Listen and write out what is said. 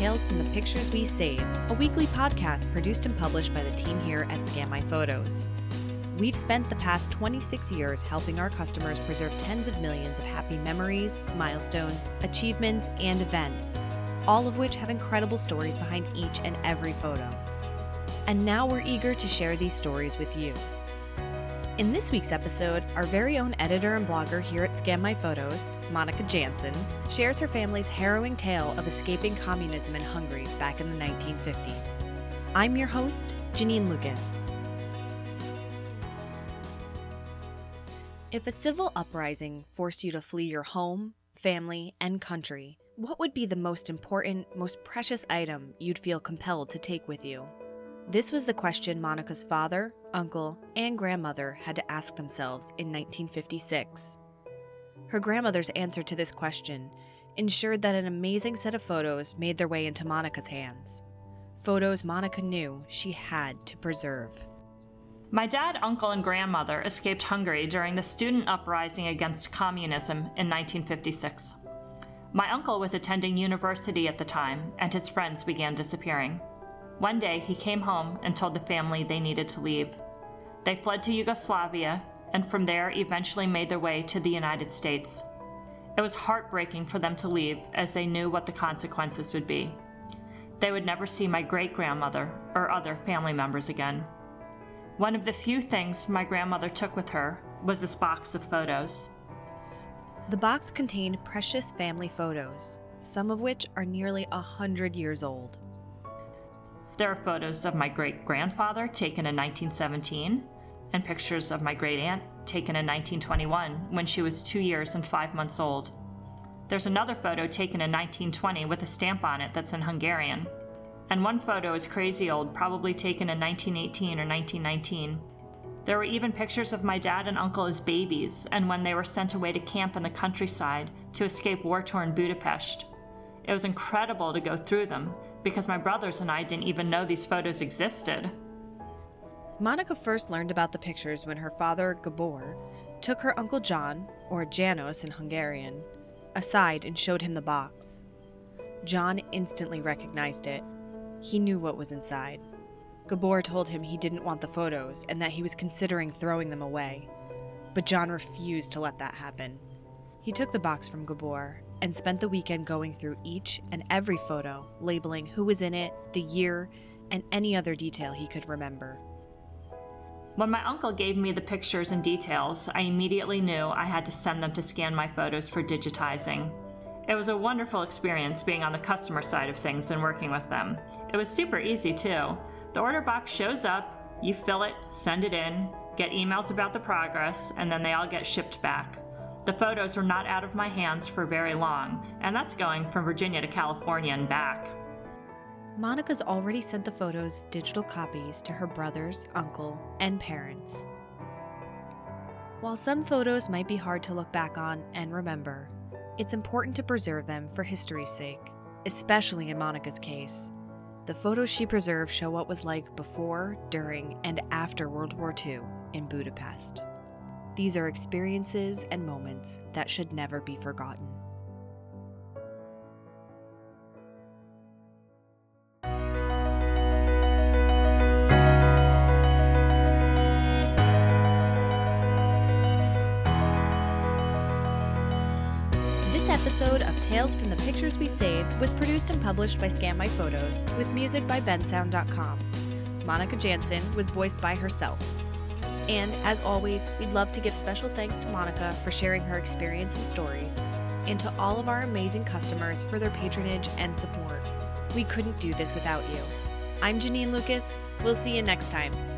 Tales from the Pictures We Save, a weekly podcast produced and published by the team here at Scan My Photos. We've spent the past 26 years helping our customers preserve tens of millions of happy memories, milestones, achievements, and events, all of which have incredible stories behind each and every photo. And now we're eager to share these stories with you. In this week's episode, our very own editor and blogger here at Scan My Photos, Monica Jansen, shares her family's harrowing tale of escaping communism in Hungary back in the 1950s. I'm your host, Janine Lucas. If a civil uprising forced you to flee your home, family, and country, what would be the most important, most precious item you'd feel compelled to take with you? This was the question Monica's father, uncle, and grandmother had to ask themselves in 1956. Her grandmother's answer to this question ensured that an amazing set of photos made their way into Monica's hands. Photos Monica knew she had to preserve. My dad, uncle, and grandmother escaped Hungary during the student uprising against communism in 1956. My uncle was attending university at the time, and his friends began disappearing. One day, he came home and told the family they needed to leave. They fled to Yugoslavia, and from there eventually made their way to the United States. It was heartbreaking for them to leave, as they knew what the consequences would be. They would never see my great-grandmother or other family members again. One of the few things my grandmother took with her was this box of photos. The box contained precious family photos, some of which are nearly 100 years old. There are photos of my great-grandfather taken in 1917 and pictures of my great-aunt taken in 1921 when she was 2 years and 5 months old. There's another photo taken in 1920 with a stamp on it that's in Hungarian. And one photo is crazy old, probably taken in 1918 or 1919. There were even pictures of my dad and uncle as babies and when they were sent away to camp in the countryside to escape war-torn Budapest. It was incredible to go through them because my brothers and I didn't even know these photos existed. Monica first learned about the pictures when her father, Gabor, took her Uncle John, or Janos in Hungarian, aside and showed him the box. John instantly recognized it. He knew what was inside. Gabor told him he didn't want the photos and that he was considering throwing them away, but John refused to let that happen. He took the box from Gabor and spent the weekend going through each and every photo, labeling who was in it, the year, and any other detail he could remember. When my uncle gave me the pictures and details, I immediately knew I had to send them to Scan My Photos for digitizing. It was a wonderful experience being on the customer side of things and working with them. It was super easy too. The order box shows up, you fill it, send it in, get emails about the progress, and then they all get shipped back. The photos were not out of my hands for very long, and that's going from Virginia to California and back. Monica's already sent the photos' digital copies to her brothers, uncle, and parents. While some photos might be hard to look back on and remember, it's important to preserve them for history's sake, especially in Monica's case. The photos she preserved show what was like before, during, and after World War II in Budapest. These are experiences and moments that should never be forgotten. This episode of Tales from the Pictures We Saved was produced and published by Scan My Photos with music by bensound.com. Monica Jansen was voiced by herself. And as always, we'd love to give special thanks to Monica for sharing her experience and stories, and to all of our amazing customers for their patronage and support. We couldn't do this without you. I'm Janine Lucas. We'll see you next time.